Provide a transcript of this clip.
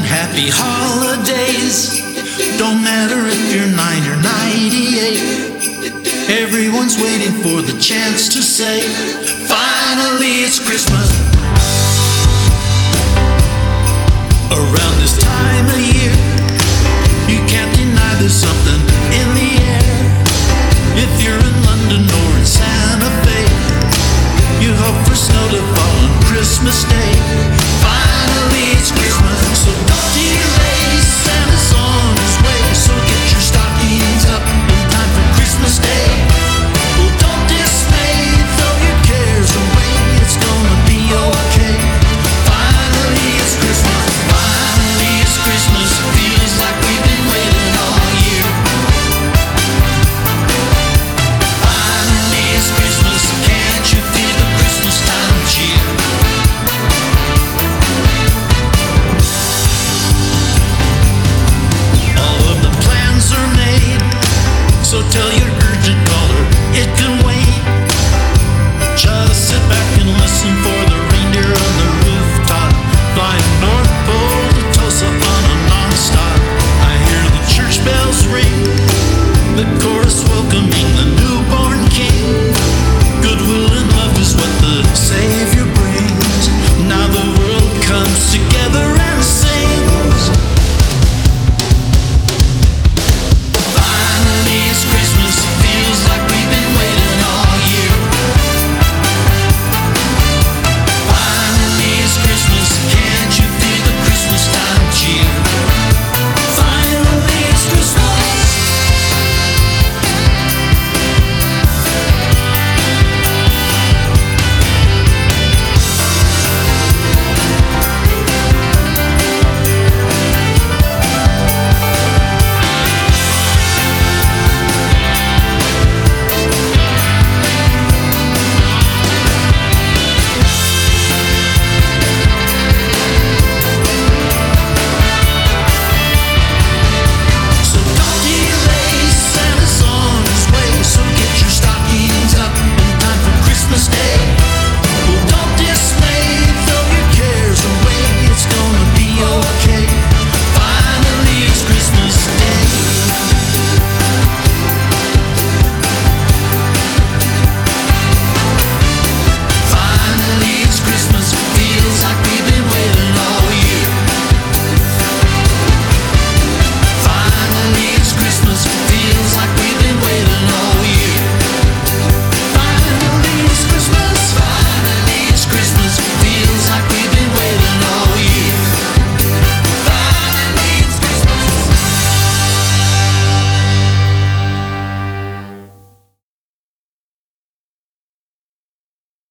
Happy holidays. Don't matter if you're 9 or 98. Everyone's waiting for the chance to say, finally it's Christmas. Around this time of year, you can't deny there's something in the air. If you're in London or in Santa Fe, you hope for snow to fall on Christmas Day. Finally it's Christmas, so don't delay. Santa's on his way, so get your stockings up in time for Christmas Day. Well, don't dismay, throw your cares away, it's gonna be okay. Finally it's Christmas, finally it's Christmas. Feels like we've been waiting all year. Finally it's Christmas, can't you feel the Christmas time cheer? All of the plans are made, so tell your urgent caller it can wait. Just sit back and listen for the reindeer on the rooftop, flying North Pole to Tulsa on a non-stop. I hear the church bells ring, the chorus welcoming